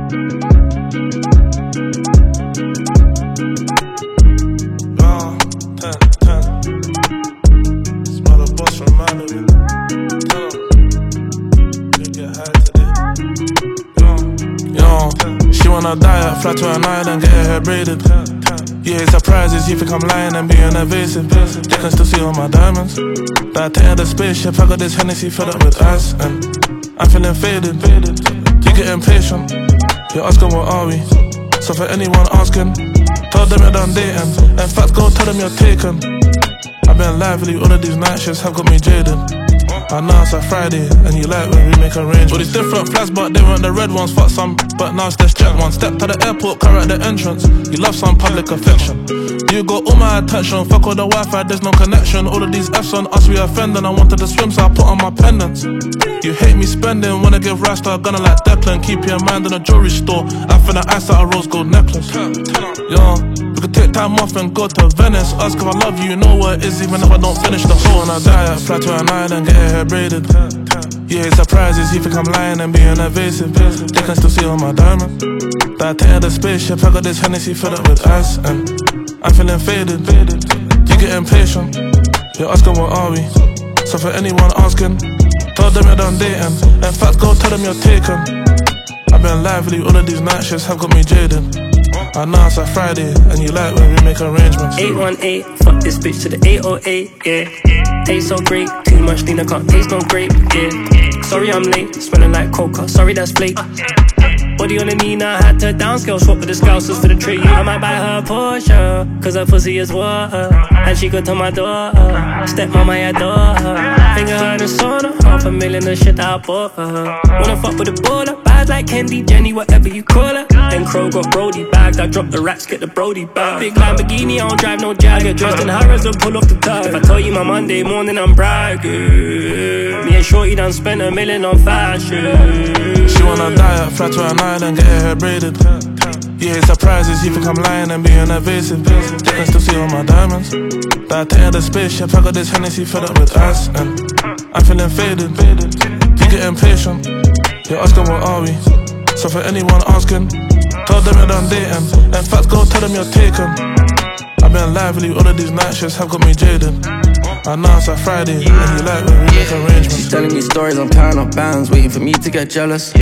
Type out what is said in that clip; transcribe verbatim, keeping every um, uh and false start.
She wanna diet, fly to an island, get her hair braided. You hate surprises, you think I'm lying and being evasive. They can still see all my diamonds. That I take her the spaceship, I got this Hennessy filled up with ice, and I'm feeling faded. You get impatient, you're asking what are we. So for anyone asking, tell them you're done dating. In fact, go tell them you're taken. I've been lively, all of these night shifts have got me jaded. I know it's a Friday, and you like when we make arrangements. All these different flats, but they weren't the red ones. Fuck some, but now it's the jet one. Step to the airport, car at the entrance. You love some public affection. You got all my attention, fuck all the Wi-Fi, there's no connection. All of these F's on us, we offending. I wanted to swim, so I put on my pendants. You hate me spending, wanna give Rasta a gunner like Declan. Keep your mind in a jewelry store, I finna ice out a rose gold necklace. Yo, we could take time off and go to Venice. Ask if I love you, you know what it is, even if I don't finish the whole. And I die, fly to an island, get her hair braided. You hate surprises, you think I'm lying and being evasive. They can still see all my diamonds. That I take her the spaceship, I got this Hennessy filled up with ice, and I'm feeling faded. You get impatient, you're asking what are we. So for anyone asking, tell them you're done dating. In fact, go tell them you're taken. I've been lively, all of these night shifts have got me jaded. I know it's a Friday, and you like when we make arrangements. eight one eight, fuck this bitch to the eight oh eight, yeah. Taste so great, too much lean, I can't taste no grape, yeah. Sorry I'm late, smelling like coca, sorry that's flake. Body on the knee, now I had to downscale, swap with the scousers for the tree. I might buy her a Porsche, cause her pussy is water, and she go to my door. Stepmama, I adore her. Finger her in the sauna, half a million of shit I bought for her. Wanna fuck with the baller, bad like Kendi, Jenny, whatever you call her. Then Crow got Brody bagged, I drop the racks, get the Brody bag. Big Lamborghini, I don't drive no Jag, get dressed in Harrods and pull off the tag. If I tell you my Monday morning, I'm bragging. Me and Shorty done spent a million on fashion. She wanna diet, fly to an island, get her hair braided. You hate surprises, you think I'm lying and being evasive. They can still see all my diamonds. That I take her the spaceship, I got this Hennessy filled up with ice, and I'm feeling faded. You get impatient, you're asking what are we. So for anyone asking, tell them you're done dating. In fact, go tell them you're taken. I've been lively, all of these night shifts have got me jaded. I know it's a Friday, and you like when we make arrangements. She's telling me stories, I'm counting up bands, waiting for me to get jealous.